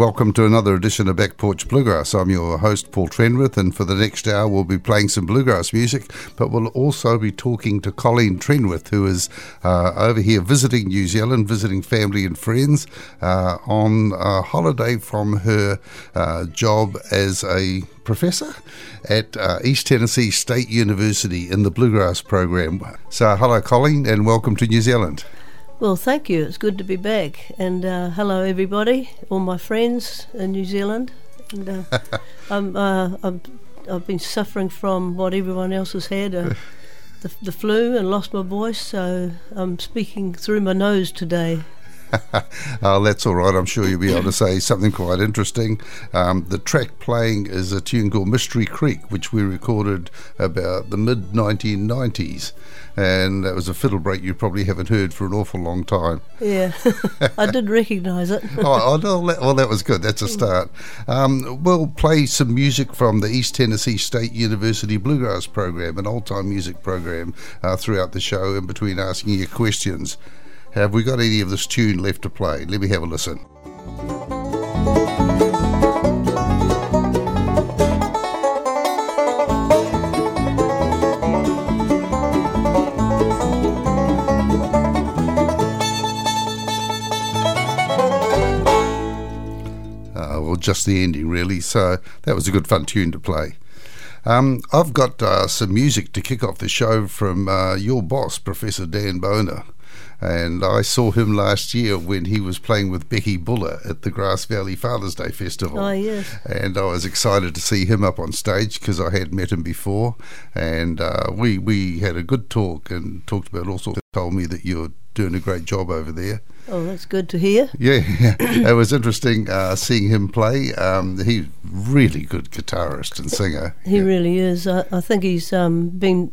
welcome to another edition of Back Porch Bluegrass. I'm your host, Paul Trenwith, and for the next hour we'll be playing some bluegrass music, but we'll also be talking to Colleen Trenwith, who is over here visiting New Zealand, visiting family and friends on a holiday from her job as a professor at East Tennessee State University in the Bluegrass program. So hello, Colleen, and welcome to New Zealand. Well, thank you. It's good to be back. And hello, everybody, all my friends in New Zealand. And I've been suffering from what everyone else has had, the flu, and lost my voice. So I'm speaking through my nose today. Oh, that's all right. I'm sure you'll be able to say something quite interesting. The track playing is a tune called Mystery Creek, which we recorded about the mid-1990s. And that was a fiddle break you probably haven't heard for an awful long time. Yeah, I did recognise it. Well, that was good. That's a start. We'll play some music from the East Tennessee State University Bluegrass program, an old-time music program, throughout the show in between asking you questions. Have we got any of this tune left to play? Let me have a listen. Well, just the ending, really. So that was a good fun tune to play. I've got some music to kick off the show from your boss, Professor Dan Boner. And I saw him last year when he was playing with Becky Buller at the Grass Valley Father's Day Festival. Oh, yes. And I was excited to see him up on stage because I had met him before. And we had a good talk and talked about all sorts. Told me that you're doing a great job over there. Oh, that's good to hear. Yeah. It was interesting seeing him play. He's really good guitarist and singer. He really is. I think he's been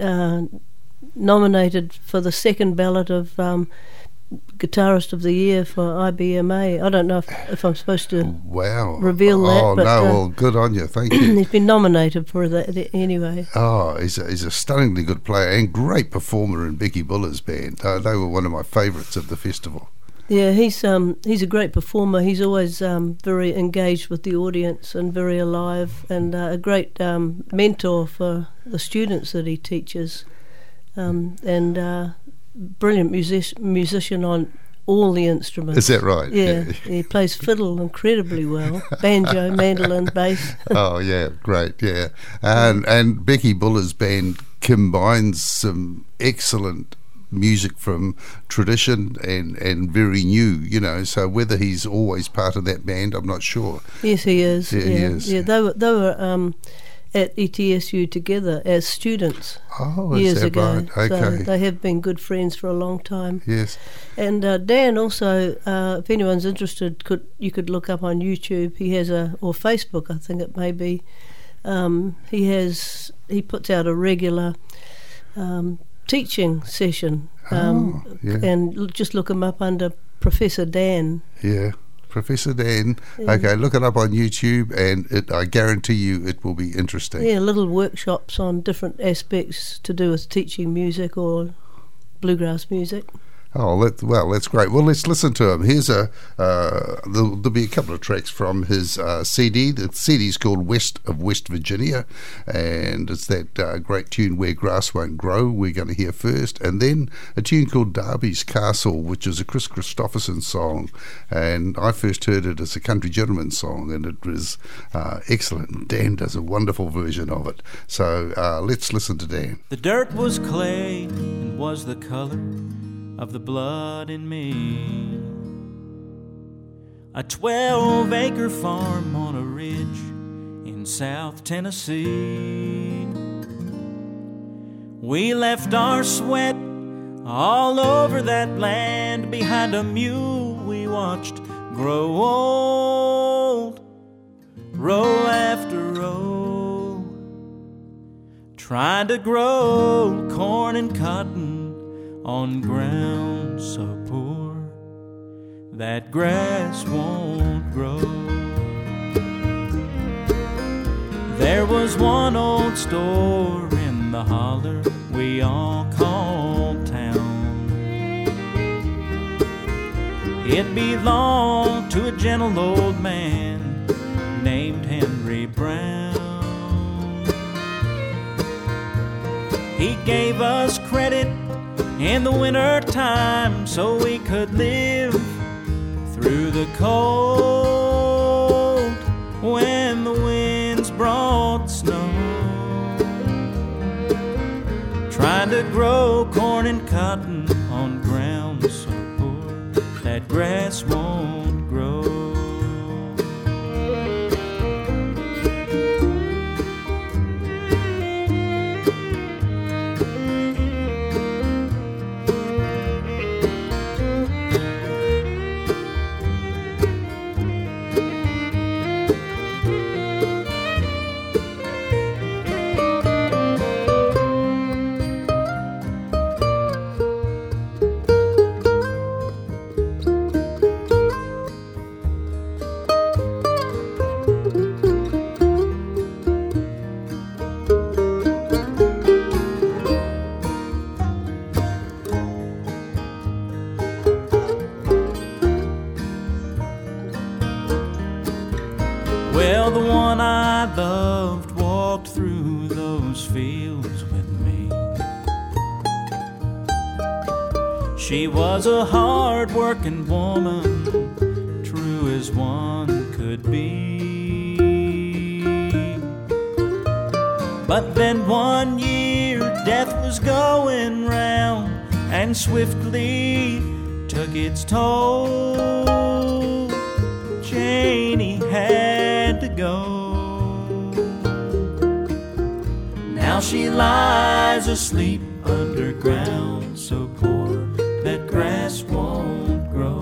nominated for the second ballot of Guitarist of the Year for IBMA. I don't know if I'm supposed to reveal that. Oh, no, well, good on you. Thank you. He's been nominated for that anyway. Oh, he's a stunningly good player and great performer in Becky Buller's band. They were one of my favourites of the festival. Yeah, he's a great performer. He's always very engaged with the audience and very alive, and a great mentor for the students that he teaches. And brilliant musician on all the instruments. Is that right? Yeah, he plays fiddle incredibly well, banjo, mandolin, bass. Oh yeah, great, yeah. And Becky Buller's band combines some excellent music from tradition and very new, so whether he's always part of that band, I'm not sure. Yes, he is. Yeah, he is. Yeah, they were at ETSU together as students years ago. Right? Okay. So they have been good friends for a long time. Yes. And Dan also, if anyone's interested, you could look up on YouTube. He has or Facebook, I think it may be. He puts out a regular teaching session. And just look him up under Professor Dan. Yeah. Professor Dan. Okay, look it up on YouTube, and I guarantee you it will be interesting. Yeah, little workshops on different aspects to do with teaching music or bluegrass music. Oh, that's great. Well, let's listen to him. Here's there'll be a couple of tracks from his CD. The CD's called West of West Virginia, and it's that great tune Where Grass Won't Grow we're going to hear first, and then a tune called Darby's Castle, which is a Chris Christopherson song, and I first heard it as a Country Gentleman song, and it was excellent. Dan does a wonderful version of it. So let's listen to Dan. The dirt was clay and was the color of the blood in me. A 12-acre farm on a ridge in South Tennessee. We left our sweat all over that land. Behind a mule we watched grow old, row after row, trying to grow corn and cotton on ground so poor that grass won't grow. There was one old store in the holler we all called town. It belonged to a gentle old man named Henry Brown. He gave us credit in the winter time so we could live through the cold when the winds brought snow. Trying to grow corn and cotton on ground so poor that grass won't grow. Well, the one I loved walked through those fields with me. She was a hard-working woman, true as one could be. But then one year death was going round and swiftly took its toll. Janie had to go. Now she lies asleep underground, so poor that grass won't grow.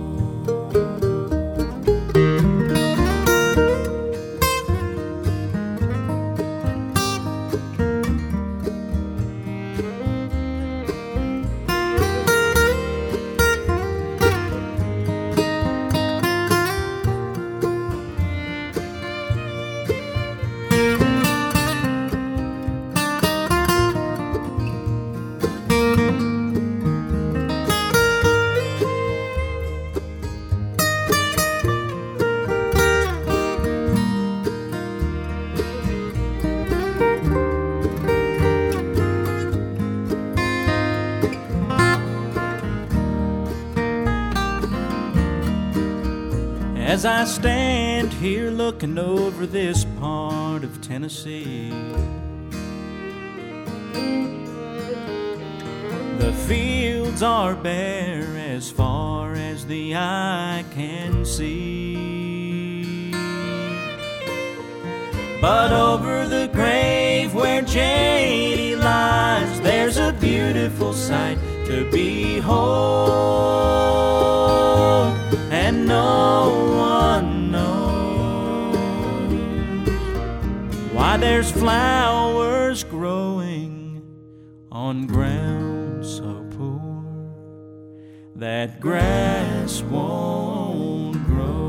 As I stand here looking over this part of Tennessee, the fields are bare as far as the eye can see. But over the grave where Janie lies, there's a beautiful sight to behold, and no one knows why there's flowers growing on ground so poor that grass won't grow.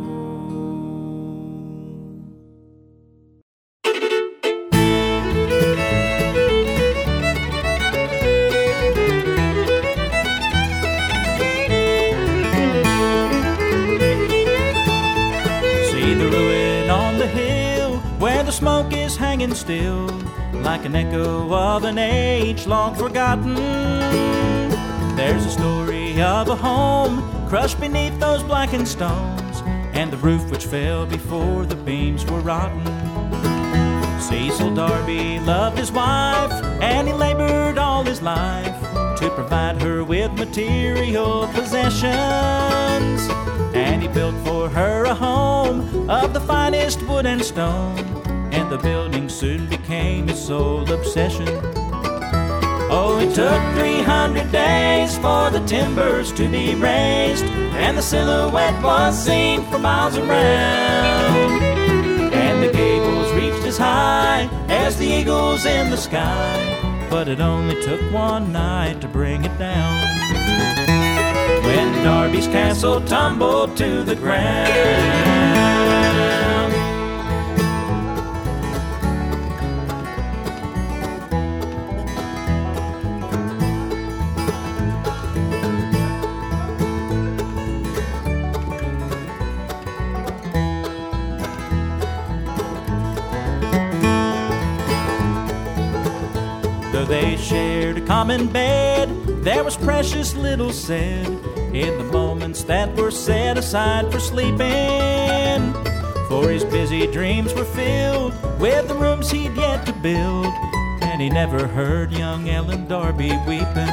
Where the smoke is hanging still, like an echo of an age long forgotten. There's a story of a home crushed beneath those blackened stones, and the roof which fell before the beams were rotten. Cecil Darby loved his wife, and he labored all his life to provide her with material possessions. And he built for her a home of the finest wood and stone, and the building soon became his sole obsession. Oh, it took 300 days for the timbers to be raised, and the silhouette was seen for miles around. And the gables reached as high as the eagles in the sky, but it only took one night to bring it down, when Darby's castle tumbled to the ground. they shared a common bed. There was precious little said in the moments that were set aside for sleeping. For his busy dreams were filled with the rooms he'd yet to build, and he never heard young Ellen Darby weeping.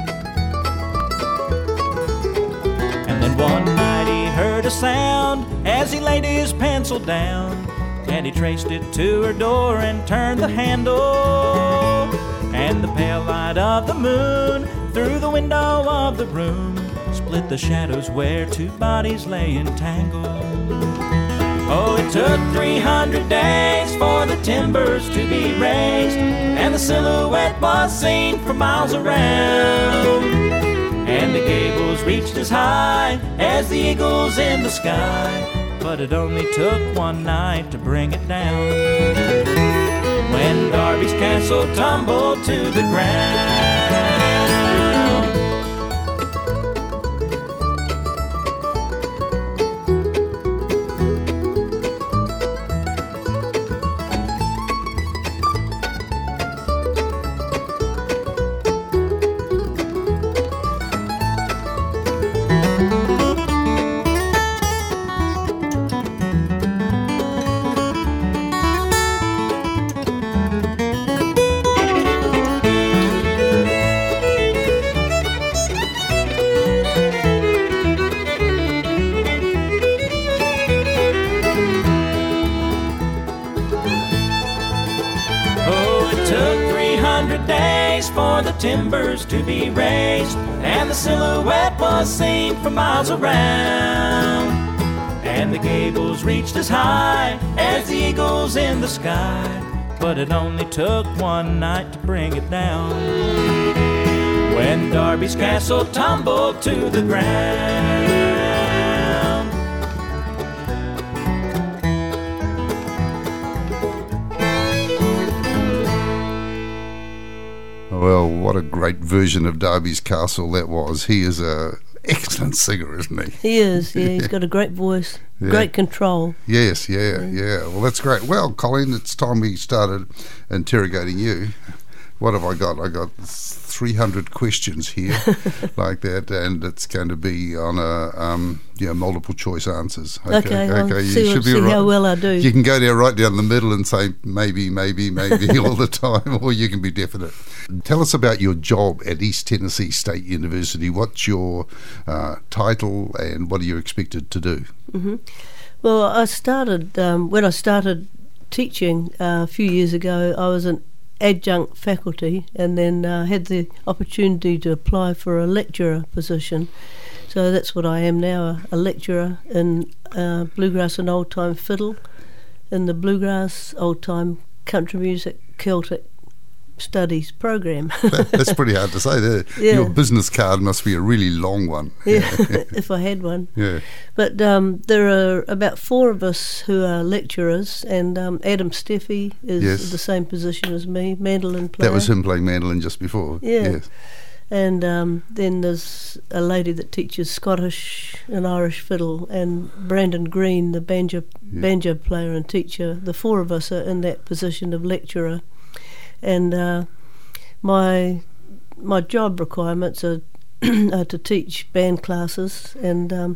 And then one night he heard a sound as he laid his pencil down, and he traced it to her door and turned the handle. And the pale light of the moon through the window of the room split the shadows where two bodies lay entangled. Oh, it took 300 days for the timbers to be raised, and the silhouette was seen for miles around. And the gables reached as high as the eagles in the sky, but it only took one night to bring it down. When Darby's castle tumbled to the ground. For the timbers to be raised, and the silhouette was seen for miles around. And the gables reached as high as the eagles in the sky, but it only took one night to bring it down. When Darby's castle tumbled to the ground. Well, what a great version of Darby's Castle that was. He is a excellent singer, isn't he? He is, yeah. He's got a great voice, great control. Yes, yeah. Well, that's great. Well, Colleen, it's time we started interrogating you. What have I got? I got 300 questions here, like that, and it's going to be on a multiple choice answers. Okay. You see how well I do. You can go there right down the middle and say maybe all the time, or you can be definite. Tell us about your job at East Tennessee State University. What's your title, and what are you expected to do? Mm-hmm. Well, I started when I started teaching a few years ago. I was an adjunct faculty, and then had the opportunity to apply for a lecturer position. So that's what I am now, a lecturer in bluegrass and old time fiddle, in the bluegrass, old time country music, Celtic studies program. That's pretty hard to say there. Yeah. Your business card must be a really long one. Yeah, if I had one. Yeah. But there are about 4 of us who are lecturers, and Adam Steffi is the same position as me, mandolin player. That was him playing mandolin just before. Yeah. Yes. And then there's a lady that teaches Scottish and Irish fiddle, and Brandon Green, the banjo player and teacher. The 4 of us are in that position of lecturer. And my job requirements are to teach band classes, and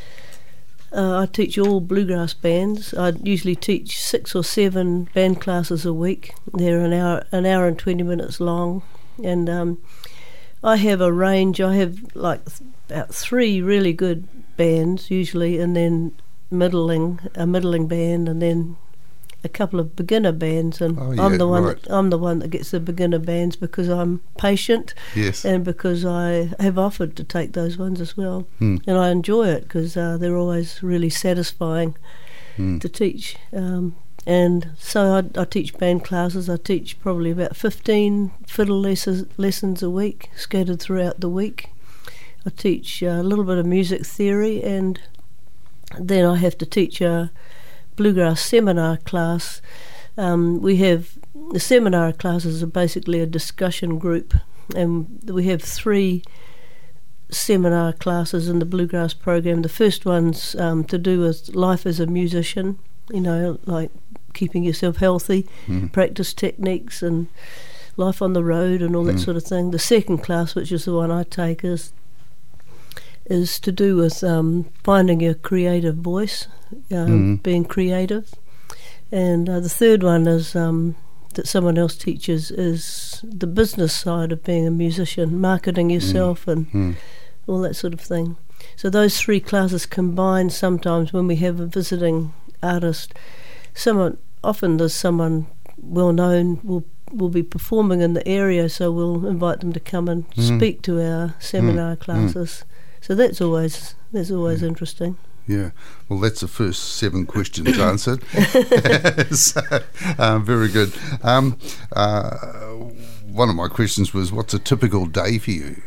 I teach all bluegrass bands. I usually teach 6 or 7 band classes a week. They're an hour and 20 minutes long, and I have a range. I have like about 3 really good bands usually, and then a middling band, and then a couple of beginner bands, and I'm the one that gets the beginner bands because I'm patient, and because I have offered to take those ones as well, and I enjoy it because they're always really satisfying to teach. And so I teach band classes. I teach probably about 15 fiddle lessons a week, scattered throughout the week. I teach a little bit of music theory, and then I have to teach a bluegrass seminar class. We have the seminar classes are basically a discussion group, and we have 3 seminar classes in the bluegrass program. The first one's to do with life as a musician, like keeping yourself healthy, practice techniques and life on the road and all that sort of thing. The second class, which is the one I take, is to do with finding your creative voice, being creative. And the third one is that someone else teaches is the business side of being a musician, marketing yourself and all that sort of thing. So those three classes combine sometimes when we have a visiting artist. Often there's someone well-known will be performing in the area, so we'll invite them to come and speak to our seminar classes. So that's always interesting. Yeah, well, that's the first 7 questions answered. So, very good. One of my questions was, what's a typical day for you?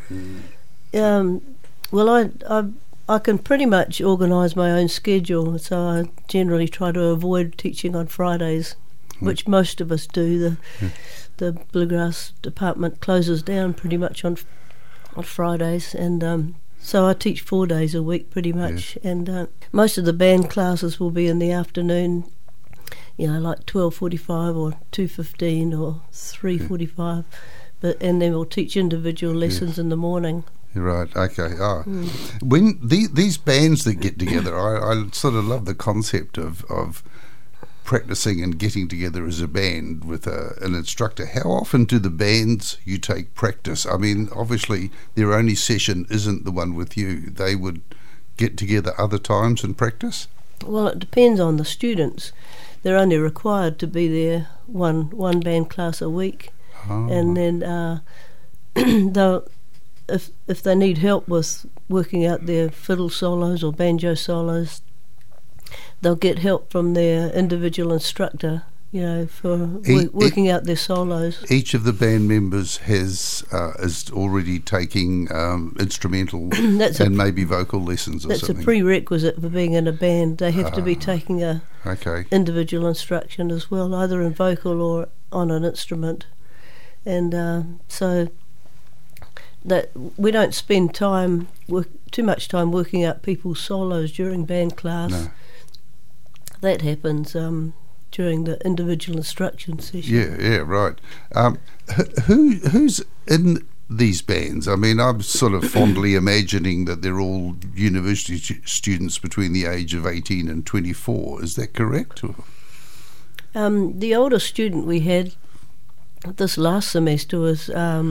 Well, I can pretty much organise my own schedule, so I generally try to avoid teaching on Fridays, which most of us do. The bluegrass department closes down pretty much on Fridays, and so I teach 4 days a week pretty much, and most of the band classes will be in the afternoon, like 12:45 or 2:15 or 3:45, and then we'll teach individual lessons in the morning. Right, okay. When these bands that get together, I sort of love the concept of practicing and getting together as a band with an instructor. How often do the bands you take practice? I mean, obviously their only session isn't the one with you. They would get together other times and practice? Well, it depends on the students. They're only required to be there one band class a week, and then they'll, if they need help with working out their fiddle solos or banjo solos, they'll get help from their individual instructor, for working out their solos. Each of the band members is already taking instrumental and maybe vocal lessons or something. That's a prerequisite for being in a band. They have to be taking individual instruction as well, either in vocal or on an instrument. And so that we don't spend too much time working out people's solos during band class. No. That happens during the individual instruction session. Yeah, right. Who's in these bands? I mean, I'm sort of fondly imagining that they're all university students between the age of 18 and 24. Is that correct? The oldest student we had this last semester was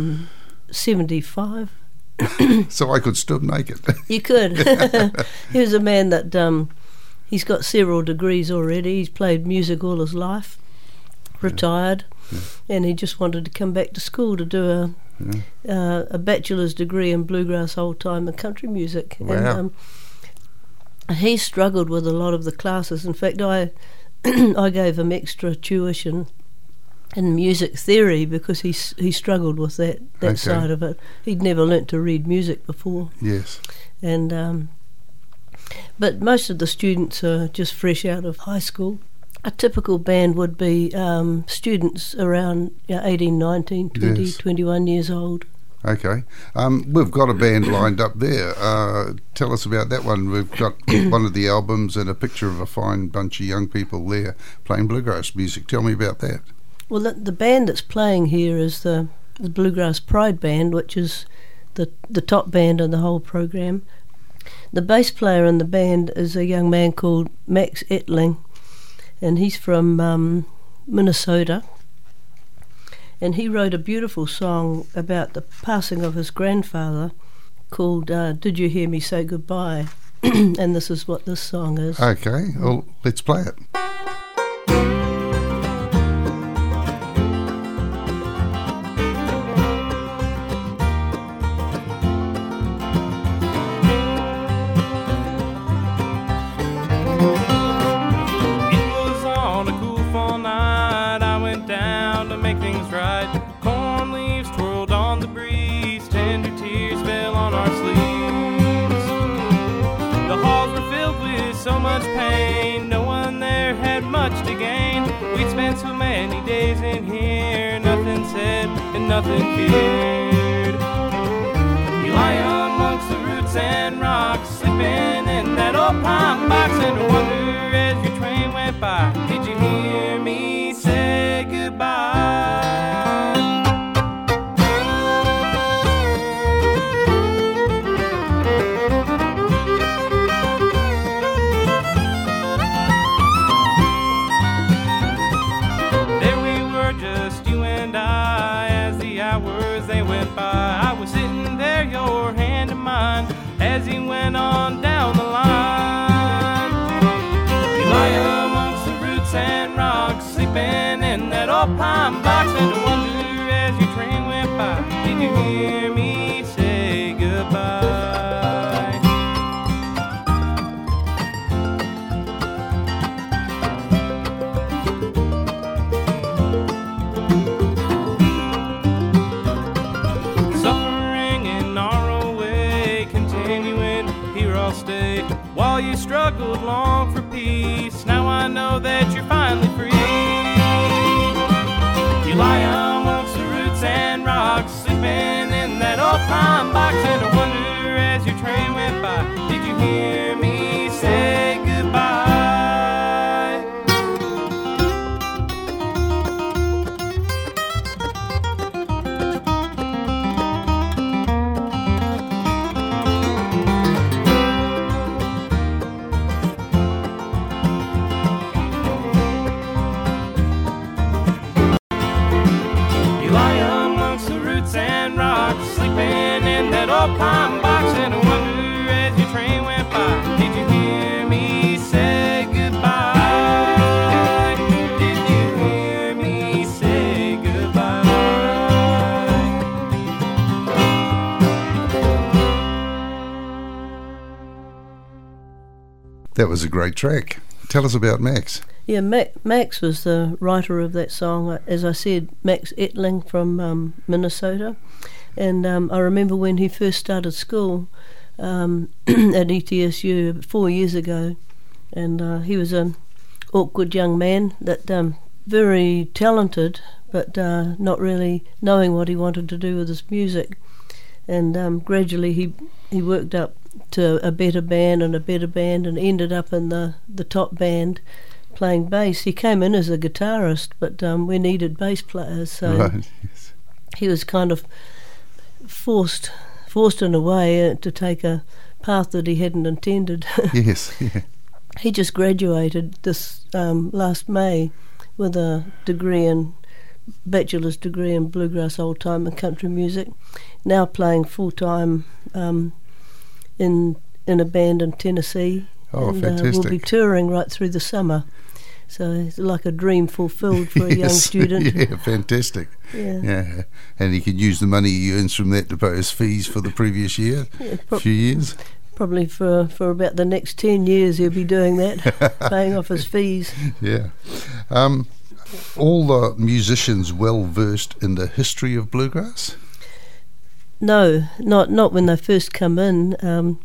75. So I could still make it. You could. He was a man that he's got several degrees already. He's played music all his life, retired, and he just wanted to come back to school to do a bachelor's degree in bluegrass, old time and country music. Wow. And he struggled with a lot of the classes. In fact, I gave him extra tuition in music theory because he struggled with that side of it. He'd never learnt to read music before. Yes. And but most of the students are just fresh out of high school. A typical band would be students around 18, 19, 20, 21 years old. Okay. We've got a band lined up there. Tell us about that one. We've got one of the albums and a picture of a fine bunch of young people there playing bluegrass music. Tell me about that. Well, the band that's playing here is the Bluegrass Pride Band, which is the top band in the whole program. The bass player in the band is a young man called Max Ettling, and he's from Minnesota. And he wrote a beautiful song about the passing of his grandfather called Did You Hear Me Say Goodbye? And this is what this song is. Okay, well, let's play it. So many days in here, nothing said and nothing feared. You lie amongst the roots and rocks, sleeping in that old pine box, and wonder as your train went by, did you hear me say goodbye? went by. I was sitting there, your hand in mine, as he went on down the line. You lie amongst the roots and rocks, sleeping in that old pine box, and I wonder as your train went by, did you hear me say goodbye? Stay while you struggled long for peace. Now I know that you're finally free. You lie amongst the roots and rocks, sleeping in that old pine box, and I wonder as your train went by, did you hear me say goodbye? Pine box, and I wonder as your train went by, did you hear me say goodbye? Did you hear me say goodbye? That was a great track. Tell us about Max. Yeah, Max was the writer of that song. As I said, Max Ettling from Minnesota. And I remember when he first started school at ETSU 4 years ago, and he was an awkward young man that very talented, but not really knowing what he wanted to do with his music. And gradually he worked up to a better band and ended up in the top band playing bass. He came in as a guitarist, but we needed bass players, so right, yes. He was kind of forced in a way to take a path that he hadn't intended. Yes, yeah. He just graduated this last May with a bachelor's degree in bluegrass, old time and country music. Now playing full time in a band in Tennessee. Oh, and, fantastic! We'll be touring right through the summer. So it's like a dream fulfilled for a young student. Yeah, fantastic. Yeah. And he can use the money he earns from that to pay his fees for the previous year, few years. Probably for about the next 10 years he'll be doing that, paying off his fees. Yeah. All the musicians well versed in the history of bluegrass? No, not when they first come in.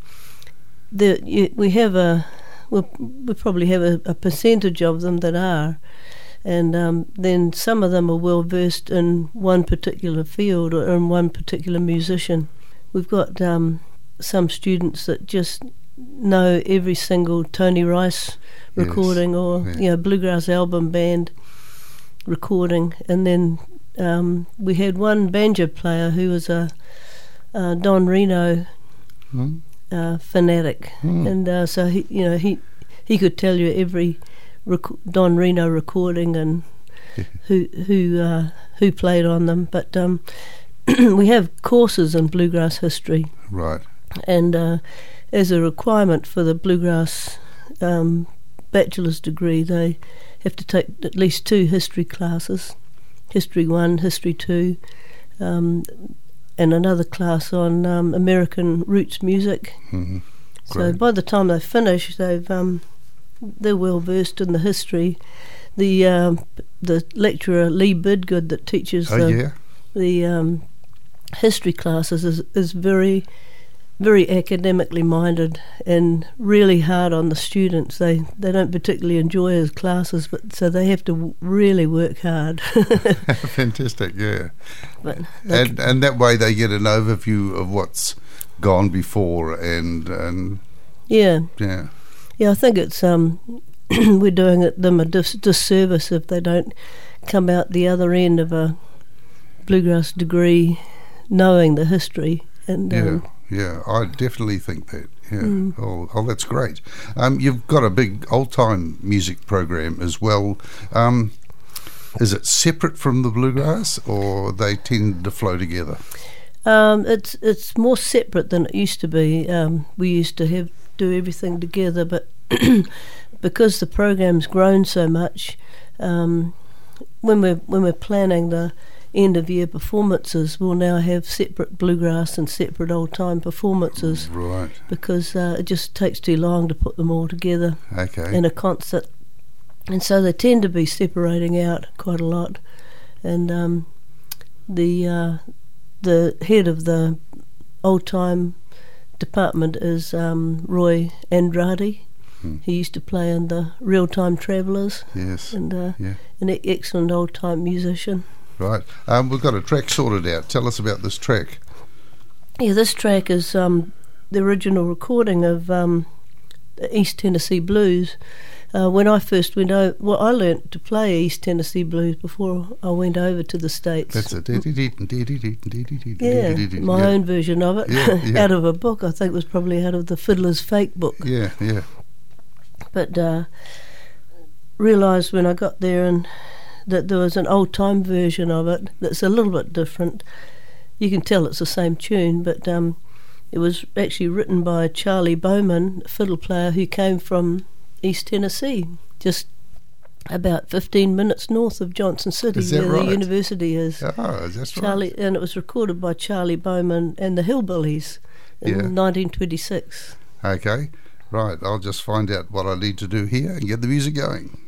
We probably have a percentage of them that are, and then some of them are well versed in one particular field or in one particular musician. We've got some students that just know every single Tony Rice recording, yes. or bluegrass album band recording, and then we had one banjo player who was a Don Reno fanatic, and so he could tell you every Don Reno recording and who played on them. But we have courses in bluegrass history, right? And as a requirement for the bluegrass bachelor's degree, they have to take at least 2 history classes: History 1, History 2. And another class on American roots music. Mm-hmm. So by the time they finish, they're well versed in the history. The lecturer Lee Bidgood that teaches the history classes is very, very academically minded and really hard on the students. They don't particularly enjoy his classes, but so they have to really work hard. Fantastic, yeah. But and that way they get an overview of what's gone before, and yeah. Yeah, I think it's we're doing them a disservice if they don't come out the other end of a bluegrass degree knowing the history. And yeah, I definitely think that. Yeah. Oh, that's great. You've got a big old-time music program as well. Is it separate from the bluegrass, or they tend to flow together? It's more separate than it used to be. We used to do everything together, but because the program's grown so much, when we're planning the end of year performances, we'll now have separate bluegrass and separate old time performances. Right. Because it just takes too long to put them all together in a concert, and so they tend to be separating out quite a lot. And the head of the old time department is Roy Andrade. He used to play in the Real Time Travellers. Yes. And an excellent old time musician. Right. We've got a track sorted out. Tell us about this track. Yeah, this track is the original recording of the East Tennessee Blues. When I first went over, I learnt to play East Tennessee Blues before I went over to the States. That's it. Yeah, my own version of it. Yeah. Out of a book. I think it was probably out of the Fiddler's Fake book. Yeah. But realised when I got there and that there was an old time version of it that's a little bit different. You can tell it's the same tune, but it was actually written by Charlie Bowman, a fiddle player who came from East Tennessee, just about 15 minutes north of Johnson City, where right? The university is. Oh, that's Charlie, right. And it was recorded by Charlie Bowman and the Hillbillies in 1926. Okay, right. I'll just find out what I need to do here and get the music going.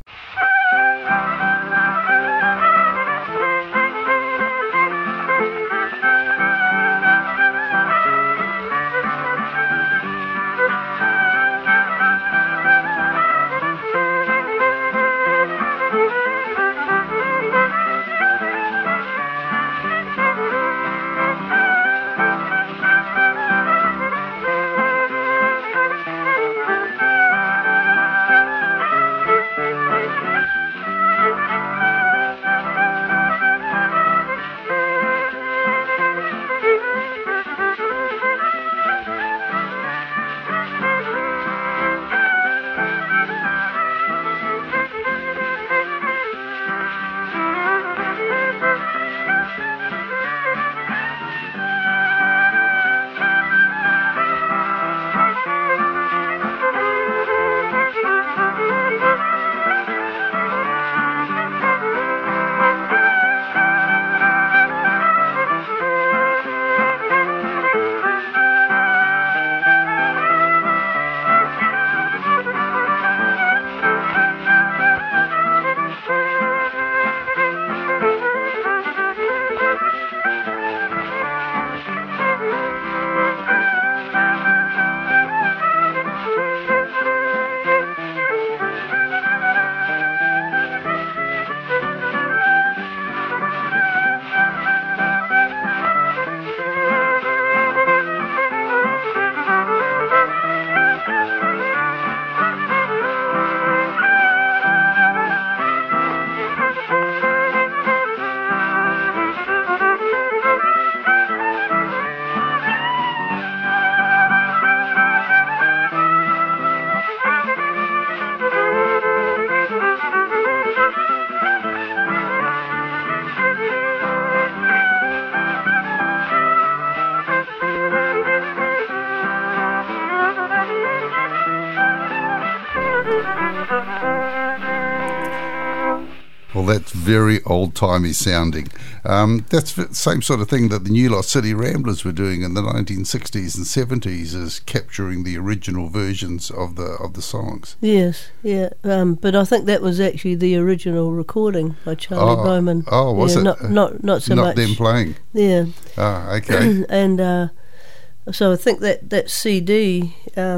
Well, that's very old-timey sounding. That's the same sort of thing that the New Lost City Ramblers were doing in the 1960s and 70s, is capturing the original versions of the songs. Yes, yeah. But I think that was actually the original recording by Charlie Bowman. Oh, was it? Not so not much. Not them playing? Yeah. Ah, okay. And so I think that CD,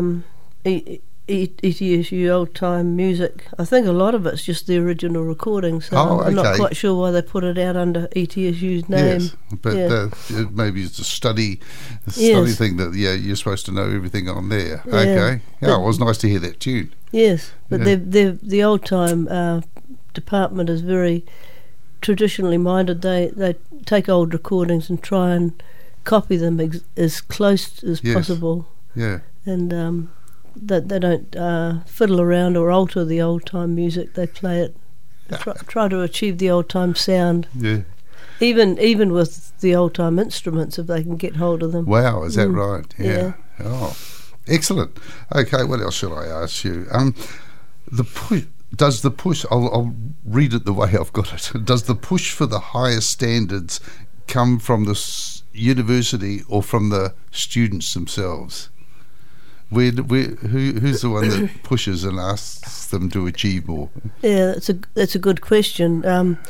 ETSU Old Time Music, I think a lot of it's just the original recording, so I'm not quite sure why they put it out under ETSU's name. Yes, but maybe it's a study thing that you're supposed to know everything on there. Yeah, okay. Yeah, it was nice to hear that tune. Yes, but the Old Time department is very traditionally minded. They take old recordings and try and copy them as close as possible. Yeah. And that they don't fiddle around or alter the old time music. They play it, try to achieve the old time sound. Yeah. even with the old time instruments, if they can get hold of them. Wow, is that right? Yeah. Oh, excellent. Okay, what else should I ask you? The push. Does the push? I'll read it the way I've got it. Does the push for the higher standards come from the university or from the students themselves? Who's the one that pushes and asks them to achieve more? Yeah, that's a good question.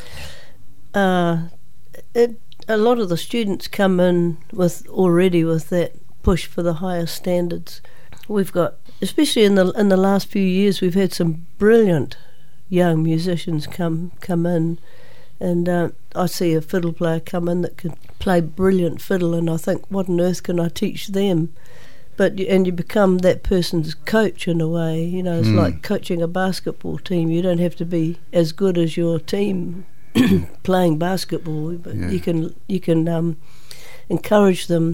A lot of the students come in with that push for the higher standards. We've got, especially in the last few years, we've had some brilliant young musicians come in, and I see a fiddle player come in that can play brilliant fiddle, and I think, what on earth can I teach them? But you become that person's coach in a way. You know, it's like coaching a basketball team. You don't have to be as good as your team playing basketball, but you can encourage them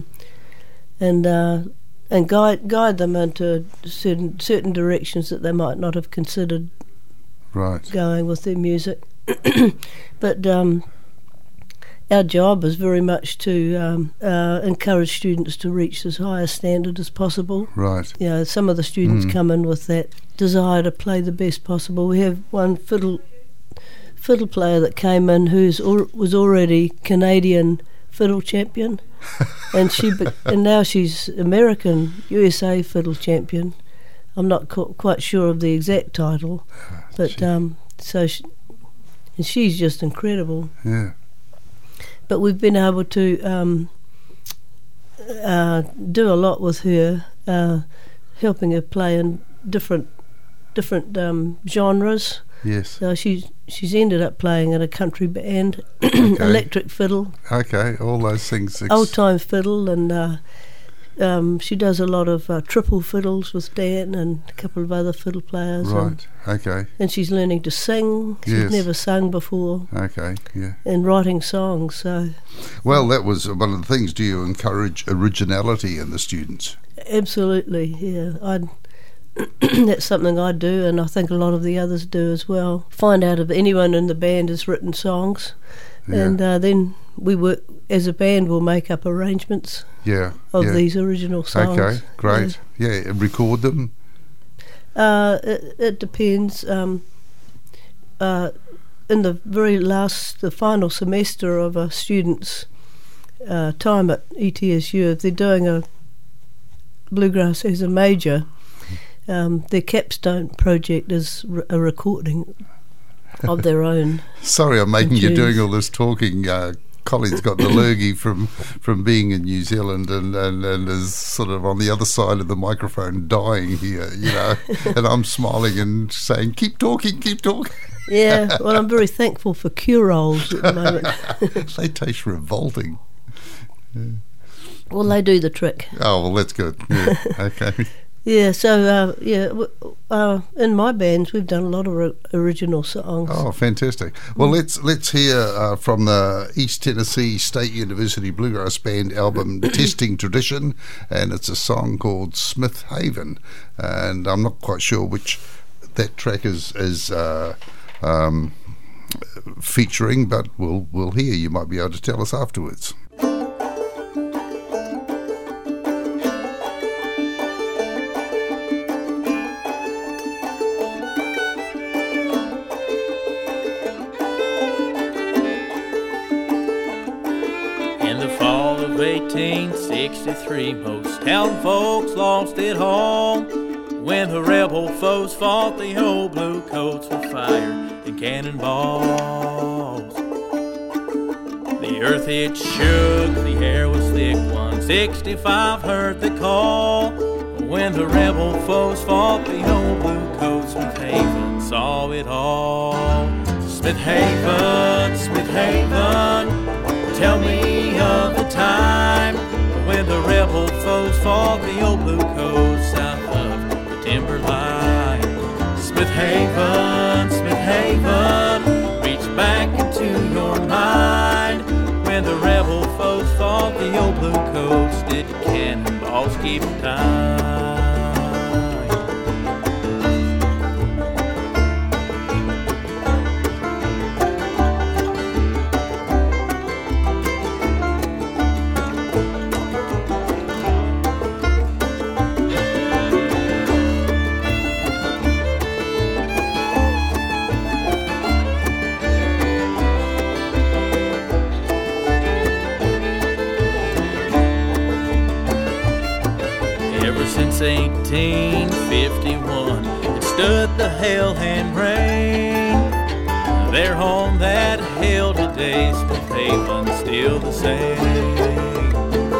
and guide them into certain directions that they might not have considered going with their music. But our job is very much to encourage students to reach as high a standard as possible. Right. You know, some of the students come in with that desire to play the best possible. We have one fiddle player that came in who was already Canadian fiddle champion, and now she's American USA fiddle champion. I'm not quite sure of the exact title, but she's just incredible. Yeah. But we've been able to do a lot with her, helping her play in different genres. Yes. So she's ended up playing in a country band, electric fiddle. Okay, all those things. Old time fiddle, and she does a lot of triple fiddles with Dan and a couple of other fiddle players. Right. Okay. And she's learning to sing. She's never sung before. Okay. Yeah. And writing songs. So. Well, that was one of the things. Do you encourage originality in the students? Absolutely. Yeah. That's something I do, and I think a lot of the others do as well. Find out if anyone in the band has written songs, and then we work as a band. We'll make up arrangements of these original songs. Okay, great. Yeah, record them. It depends. In the final semester of a student's time at ETSU, if they're doing a bluegrass as a major, their capstone project is a recording of their own. Sorry, I'm making you doing all this talking. Colin's got the lurgy from being in New Zealand and is sort of on the other side of the microphone dying here, you know, and I'm smiling and saying, keep talking. Yeah, well, I'm very thankful for cure-alls at the moment. They taste revolting. Yeah. Well, they do the trick. Oh, well, that's good. Yeah, okay. Yeah, so, in my bands, we've done a lot of original songs. Oh, fantastic. Well, let's hear from the East Tennessee State University Bluegrass Band album, Testing Tradition, and it's a song called Smith Haven. And I'm not quite sure which that track is featuring, but we'll hear. You might be able to tell us afterwards. In the fall of 1863, most town folks lost it home when the rebel foes fought the old blue coats with fire and cannonballs. The earth it shook, the air was thick. 165 heard the call when the rebel foes fought the old blue coats. Smith Haven saw it all. Smith Haven, tell me of the time when the rebel foes fought the old blue coats south of the timberline. Smith Haven, reach back into your mind when the rebel foes fought the old blue coats. Did cannonballs keep time? Ever since 1851, it stood the hail and rain. Their home that held today, Smith Haven, still the same.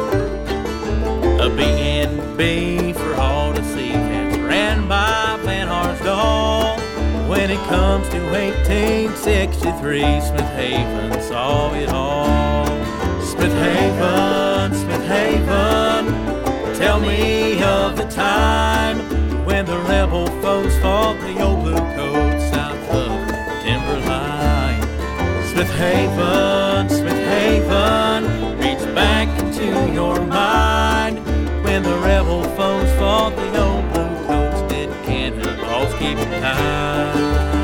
A B&B for all to see, that's ran by Van Harsdal. When it comes to 1863, Smith Haven saw it all. Smith Haven, tell me of the time when the rebel foes fought the old blue coats south of the timberline. Smith Haven, reach back into your mind when the rebel foes fought the old blue coats. Did cannonballs keep time?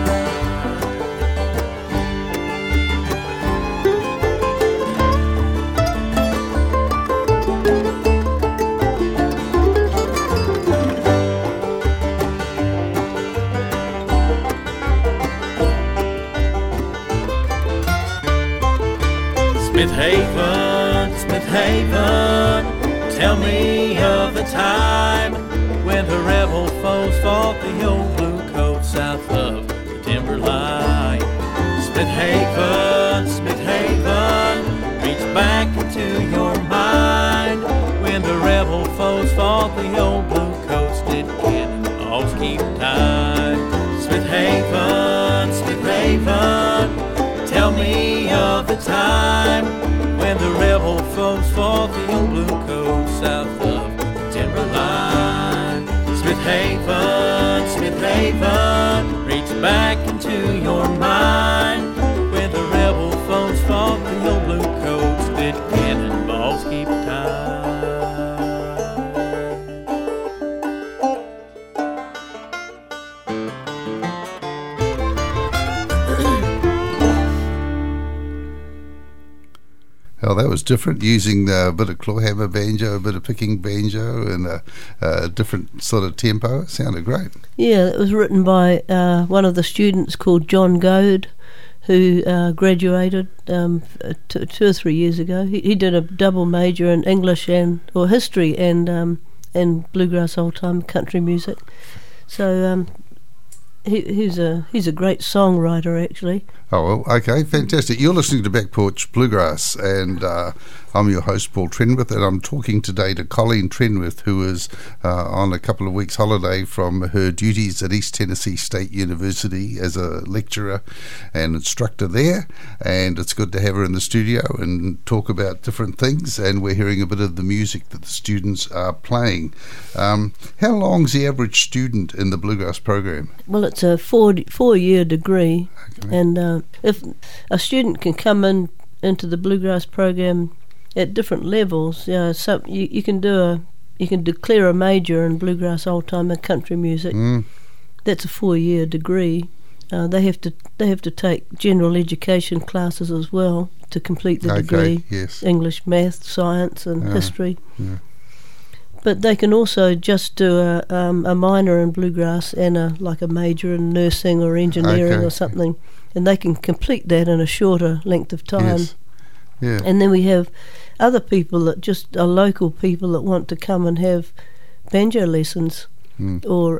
Smith Haven, tell me of the time when the rebel foes fought the old blue coats south of the timberline. Smith Haven, reach back into your mind when the rebel foes fought the old blue coats. Did cannonballs keep time? Smith Haven, tell me of the time when the rebel foes fought the old blue coats south of the timberline. Smith Haven, reach back into your mind when the rebel foes fought the old blue coats. Did cannonballs keep time? Oh, that was different, using a bit of clawhammer banjo, a bit of picking banjo, and a different sort of tempo. It sounded great. Yeah, it was written by one of the students called John Goad, who graduated 2 or 3 years ago. He did a double major in English or history and bluegrass old-time country music. So he's a great songwriter, actually. Oh, well, okay, fantastic. You're listening to Back Porch Bluegrass, and I'm your host, Paul Trenwith, and I'm talking today to Colleen Trenwith, who is on a couple of weeks' holiday from her duties at East Tennessee State University as a lecturer and instructor there, and it's good to have her in the studio and talk about different things, and we're hearing a bit of the music that the students are playing. How long's the average student in the bluegrass program? Well, it's a four-year degree, okay. And if a student can come into the bluegrass program at different levels, so you can declare a major in bluegrass old time and country music. That's a 4-year degree. They have to take general education classes as well to complete the degree. Yes. English, math, science, and history. Yeah. But they can also just do a minor in bluegrass and a major in nursing or engineering or something, and they can complete that in a shorter length of time. Yes. Yeah. And then we have other people that just are local people that want to come and have banjo lessons or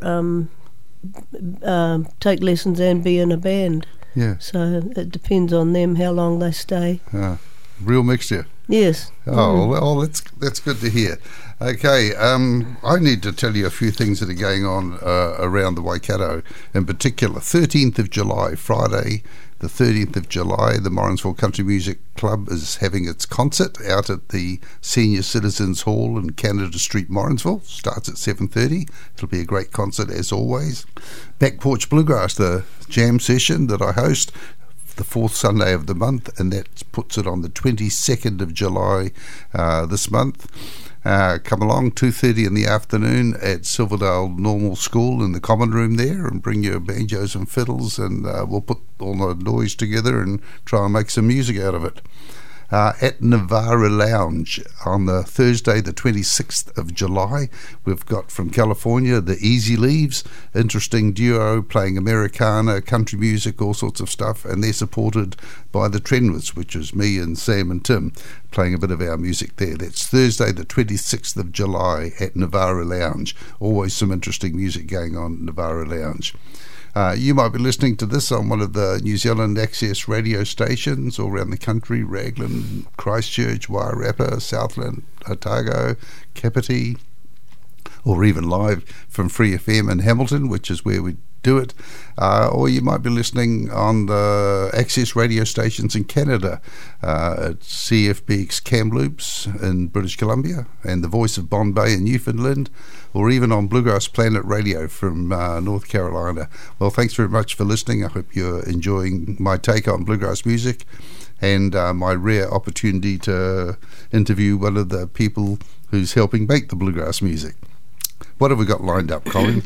take lessons and be in a band. Yeah. So it depends on them how long they stay. Real mixture. Yes. Oh, well, that's good to hear. Okay, I need to tell you a few things that are going on around the Waikato. In particular, 13th of July, Friday, the 13th of July, the Morrinsville Country Music Club is having its concert out at the Senior Citizens Hall in Canada Street, Morrinsville. Starts at 7:30. It'll be a great concert as always. Back Porch Bluegrass, the jam session that I host, the fourth Sunday of the month, and that puts it on the 22nd of July this month. Come along, 2:30 in the afternoon at Silverdale Normal School in the common room there, and bring your banjos and fiddles, and we'll put all the noise together and try and make some music out of it. at Navara Lounge on the Thursday, the 26th of July. We've got from California the Easy Leaves, interesting duo playing Americana, country music, all sorts of stuff, and they're supported by the Trenwoods, which is me and Sam and Tim playing a bit of our music there. That's Thursday, the 26th of July at Navara Lounge. Always some interesting music going on at Navara Lounge. You might be listening to this on one of the New Zealand Access radio stations all around the country: Raglan, Christchurch, Wairarapa, Southland, Otago, Kapiti, or even live from Free FM in Hamilton, which is where we do it. Or you might be listening on the Access radio stations in Canada, at CFBX Kamloops in British Columbia, and the Voice of Bombay in Newfoundland, or even on Bluegrass Planet Radio from North Carolina. Well, thanks very much for listening. I hope you're enjoying my take on bluegrass music and my rare opportunity to interview one of the people who's helping make the bluegrass music. What have we got lined up, Colin?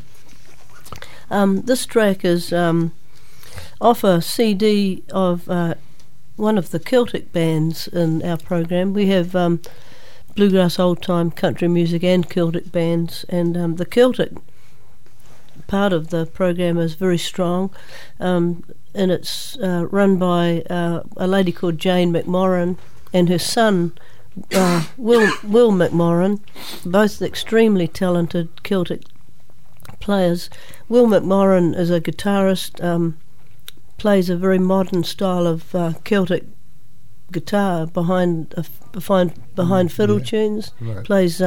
This track is off a CD of one of the Celtic bands in our program. We have bluegrass, old-time country music and Celtic bands, and the Celtic part of the program is very strong, and it's run by a lady called Jane McMorran and her son Will McMorran, both extremely talented Celtic players. Will McMorran is a guitarist, plays a very modern style of Celtic guitar behind fiddle tunes, right. Plays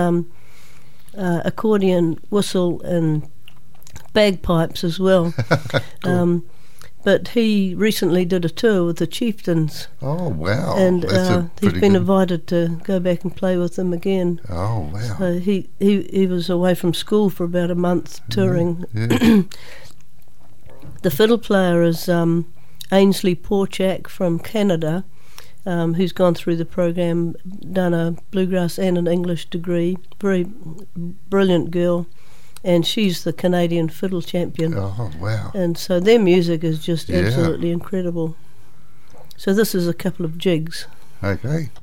accordion, whistle and bagpipes as well. Cool. But he recently did a tour with the Chieftains. Oh, wow. And That's he's been invited to go back and play with them again. Oh, wow. So he was away from school for about a month touring. Yeah. The fiddle player is Ainsley Porchak from Canada, who's gone through the program, done a bluegrass and an English degree. Very brilliant girl. And she's the Canadian fiddle champion. Oh, wow. And so their music is just Yeah. absolutely incredible. So this is a couple of jigs. Okay.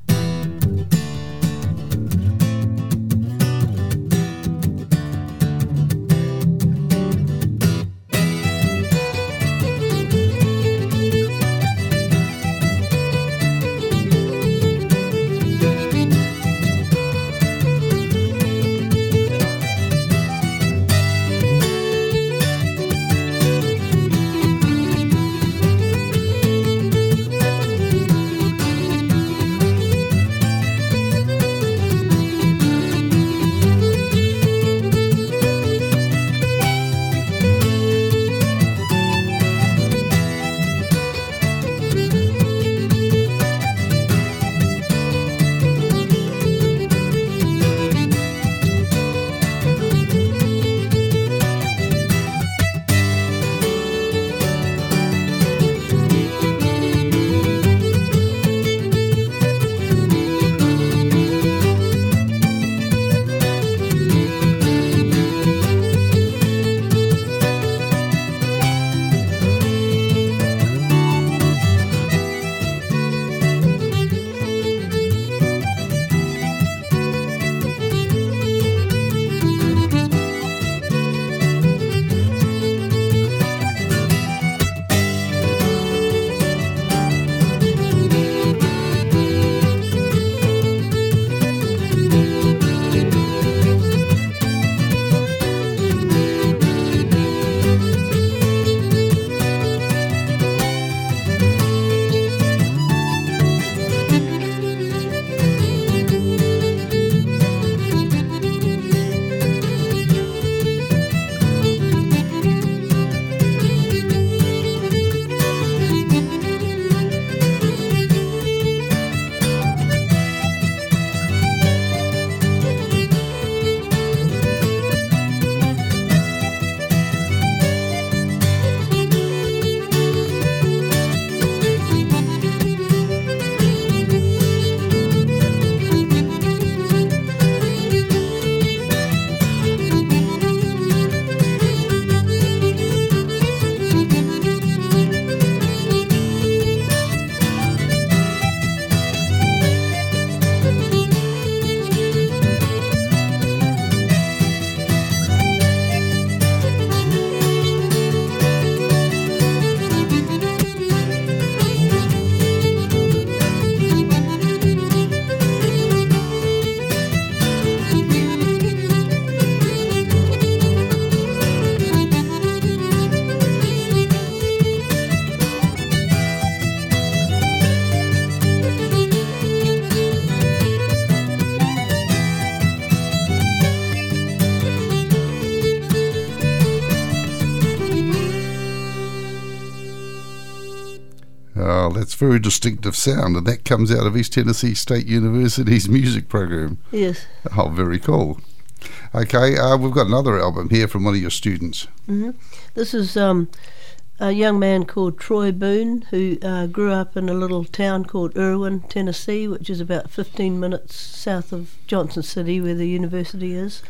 that's very distinctive sound, and that comes out of East Tennessee State University's music program. Yes. Oh, very cool. Okay, we've got another album here from one of your students. Hmm. This is a young man called Troy Boone, who grew up in a little town called Irwin, Tennessee, which is about 15 minutes south of Johnson City, where the university is.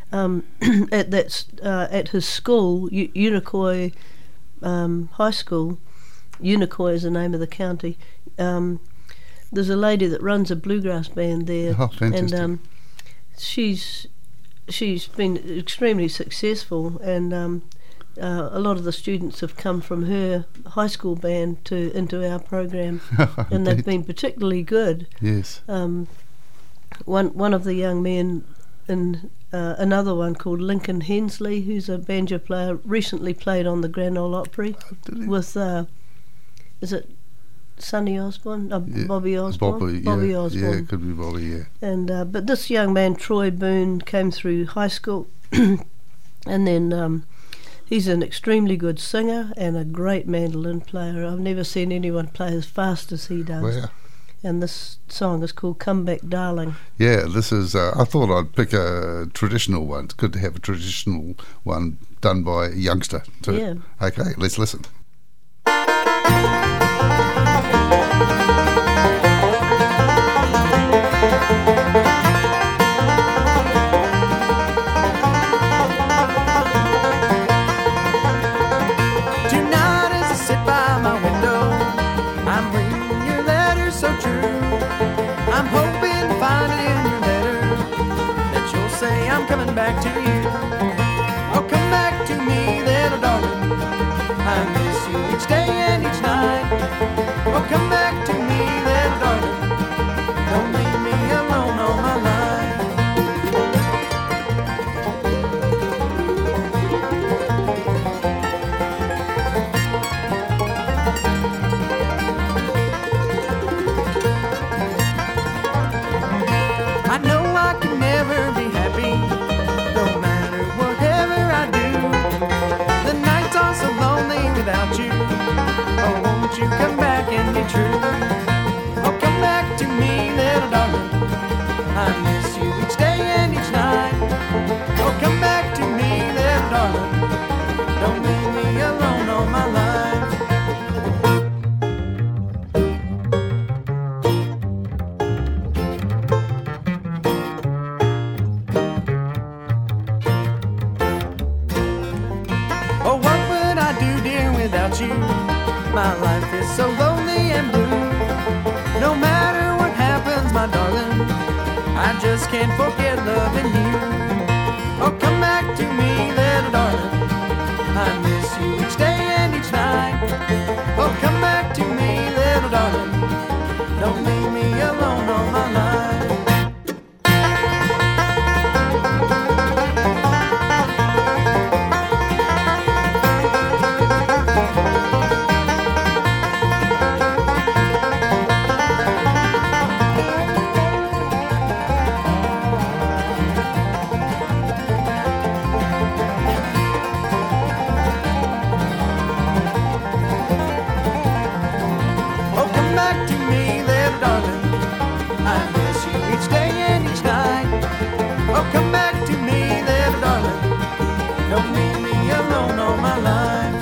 At his school, Unicoi High School. Unicoi is the name of the county. There's a lady that runs a bluegrass band there. Oh, fantastic. And she's been extremely successful, and a lot of the students have come from her high school band into our program, and they've been particularly good. Yes. One of the young men in another one called Lincoln Hensley, who's a banjo player, recently played on the Grand Ole Opry with is it Sonny Osborne? Yeah. Bobby Osborne? Bobby Osborne. Yeah, it could be Bobby, yeah. And but this young man, Troy Boone, came through high school, and then he's an extremely good singer and a great mandolin player. I've never seen anyone play as fast as he does. Wow. And this song is called Come Back Darling. Yeah, this is, I thought I'd pick a traditional one. It's good to have a traditional one done by a youngster too. Yeah. Okay, let's listen. Tonight as I sit by my window, I'm reading your letter so true. I'm hoping to find it in your letter that you'll say I'm coming back to you. Oh, come back to me, little darling. I miss you each day and each night. Oh, come back to me, little darling. Don't leave me alone all my life. I know I can never be happy, no matter whatever I do. The nights are so lonely without you. Oh, won't you come back and be true? Oh, come back to me, little darling. I miss you each day and each night. Oh, come back to me, little darling. Don't leave me alone all my life. Oh, what would I do, dear, without you? My life is so lonely and blue. No matter what happens, my darling, I just can't forget loving you. Oh, come back to me, little darling. I miss you each day and each night. Oh, come back to me, little darling. Don't leave me alone all my life. Oh, come back to me, little darling. I miss you each day and each night. Oh, come back to me, little darling. Don't leave me alone all my life.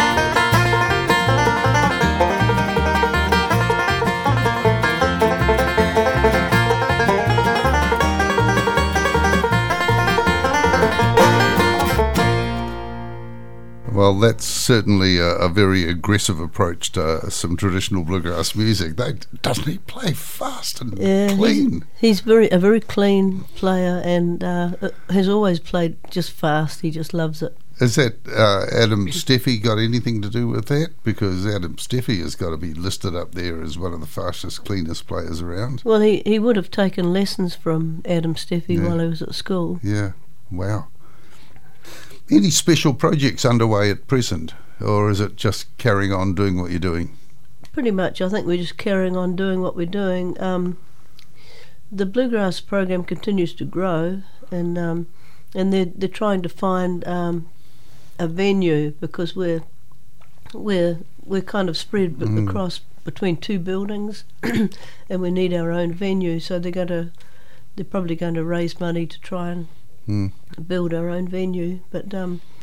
Well, that's certainly a very aggressive approach to some traditional bluegrass music. Doesn't he play fast and clean? He's a very clean player, and has always played just fast. He just loves it. Is that Adam Steffi got anything to do with that? Because Adam Steffi has got to be listed up there as one of the fastest, cleanest players around. Well, he would have taken lessons from Adam Steffi Yeah. while he was at school. Yeah, wow. Any special projects underway at present, or is it just carrying on doing what you're doing? Pretty much, I think we're just carrying on doing what we're doing. The bluegrass program continues to grow, and they're trying to find a venue, because we're kind of spread across between two buildings, and we need our own venue. So they're probably going to raise money to try and build our own venue. But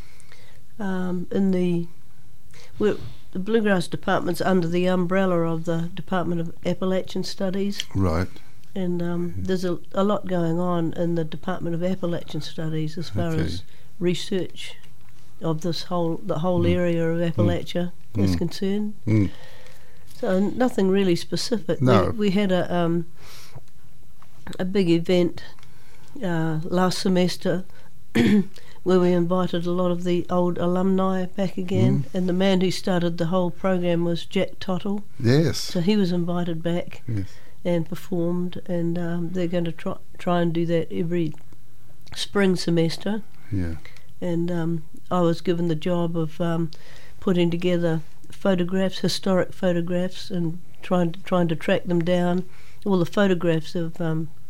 the Bluegrass Department's under the umbrella of the Department of Appalachian Studies. Right. And there's a lot going on in the Department of Appalachian Studies as far as research of the whole area of Appalachia is concerned. So nothing really specific. No. We had a big event last semester where we invited a lot of the old alumni back again, and the man who started the whole program was Jack Tottle. Yes. So he was invited back and performed, and they're going to try and do that every spring semester. Yeah. And I was given the job of putting together historic photographs, and trying to track them down. All the photographs of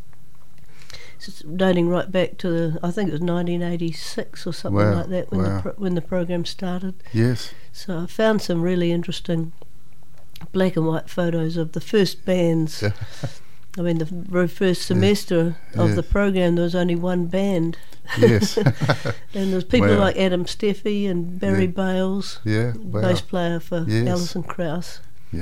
dating right back to I think it was 1986 or something like that when the program started. Yes. So I found some really interesting black and white photos of the first bands. I mean, the very first semester of the program, there was only one band. Yes. And there's people like Adam Steffi and Barry Bales, bass player for Alison Krauss,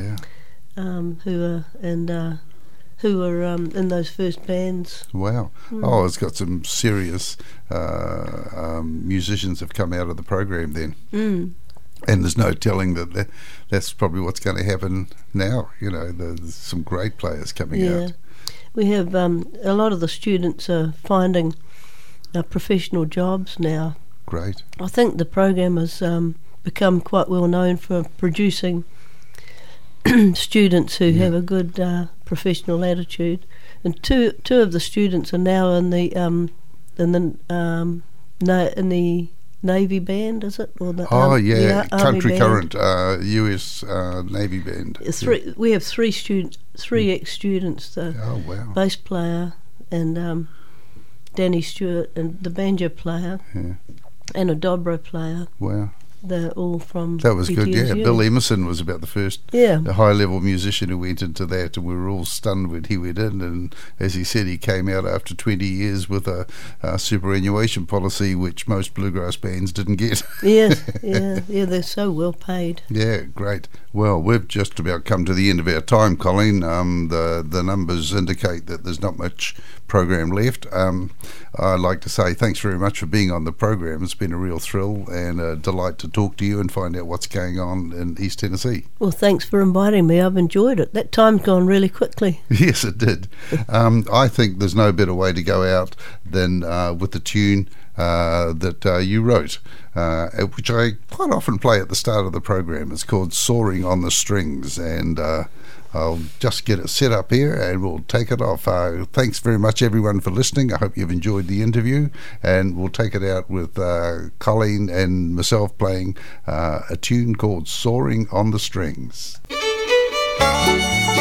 who were in those first bands. Wow. Oh, it's got some serious musicians have come out of the program then. And there's no telling that's probably what's going to happen now. You know, there's some great players coming out. We have a lot of the students are finding professional jobs now. Great. I think the program has become quite well known for producing students who have a good professional attitude. And two of the students are now in the Navy band, is it? Or the Country Army Current, US Navy band. We have three ex-students, the bass player and Danny Stewart, and the banjo player and a dobro player. Wow. They're all from That was good, PTSU. Bill Emerson was about the first high-level musician who went into that, and we were all stunned when he went in. And as he said, he came out after 20 years with a superannuation policy, which most bluegrass bands didn't get. They're so well paid. Yeah, great. Well, we've just about come to the end of our time, Colleen. The numbers indicate that there's not much program left. I'd like to say thanks very much for being on the program. It's been a real thrill and a delight to talk to you and find out what's going on in East Tennessee. Well, thanks for inviting me. I've enjoyed it. That time's gone really quickly. Yes, it did. I think there's no better way to go out than with the tune that you wrote, which I quite often play at the start of the program. It's called Soaring on the Strings, and I'll just get it set up here and we'll take it off. Thanks very much, everyone, for listening. I hope you've enjoyed the interview, and we'll take it out with Colleen and myself playing a tune called Soaring on the Strings.